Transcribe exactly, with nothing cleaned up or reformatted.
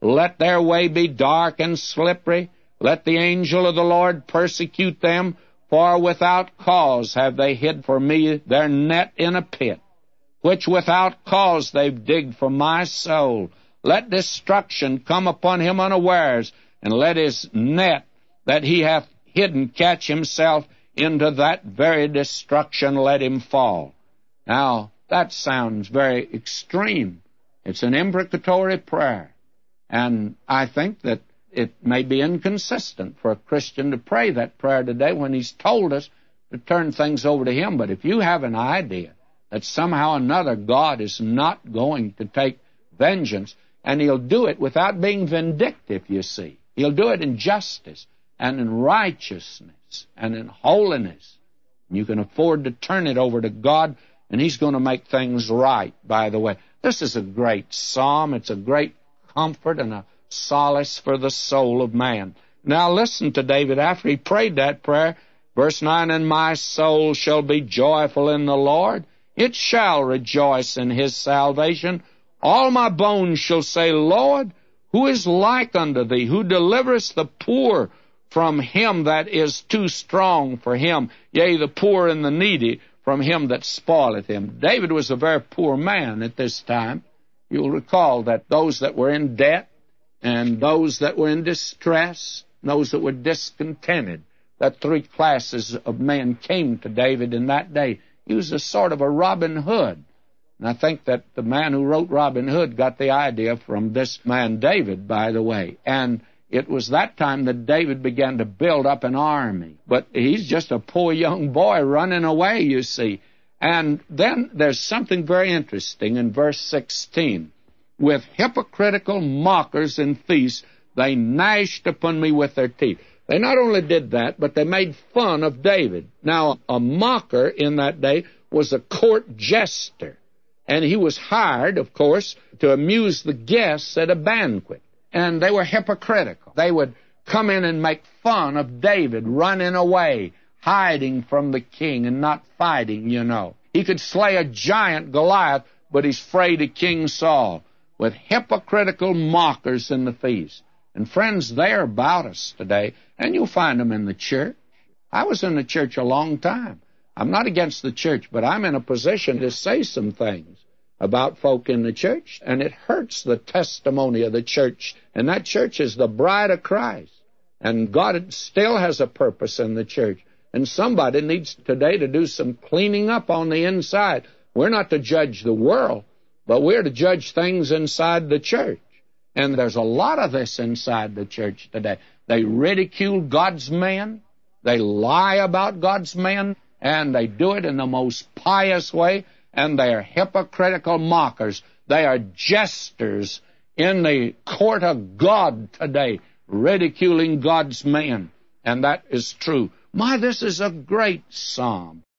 Let their way be dark and slippery. Let the angel of the Lord persecute them, for without cause have they hid for me their net in a pit, which without cause they've digged for my soul. Let destruction come upon him unawares, and let his net that he hath hidden catch himself into that very destruction, let him fall. Now, that sounds very extreme. It's an imprecatory prayer. And I think that it may be inconsistent for a Christian to pray that prayer today when he's told us to turn things over to him. But if you have an idea that somehow or another God is not going to take vengeance, and he'll do it without being vindictive, you see. He'll do it in justice and in righteousness and in holiness. You can afford to turn it over to God, and he's going to make things right, by the way. This is a great psalm. It's a great comfort and a solace for the soul of man. Now listen to David after he prayed that prayer. Verse nine, and my soul shall be joyful in the Lord. It shall rejoice in his salvation. All my bones shall say, Lord, who is like unto thee, who deliverest the poor from him that is too strong for him, yea, the poor and the needy from him that spoileth him. David was a very poor man at this time. You'll recall that those that were in debt and those that were in distress, those that were discontented, that three classes of men came to David in that day. He was a sort of a Robin Hood. And I think that the man who wrote Robin Hood got the idea from this man David, by the way. And it was that time that David began to build up an army. But he's just a poor young boy running away, you see. And then there's something very interesting in verse sixteen. With hypocritical mockers and thieves, they gnashed upon me with their teeth. They not only did that, but they made fun of David. Now, a mocker in that day was a court jester. And he was hired, of course, to amuse the guests at a banquet. And they were hypocritical. They would come in and make fun of David running away, hiding from the king and not fighting, you know. He could slay a giant, Goliath, but he's afraid of King Saul. With hypocritical mockers in the feast. And friends, they're about us today, and you'll find them in the church. I was in the church a long time. I'm not against the church, but I'm in a position to say some things about folk in the church, and it hurts the testimony of the church. And that church is the bride of Christ. And God still has a purpose in the church. And somebody needs today to do some cleaning up on the inside. We're not to judge the world, but we're to judge things inside the church. And there's a lot of this inside the church today. They ridicule God's men. They lie about God's men. And they do it in the most pious way. And they are hypocritical mockers. They are jesters in the court of God today, ridiculing God's men. And that is true. My, this is a great psalm.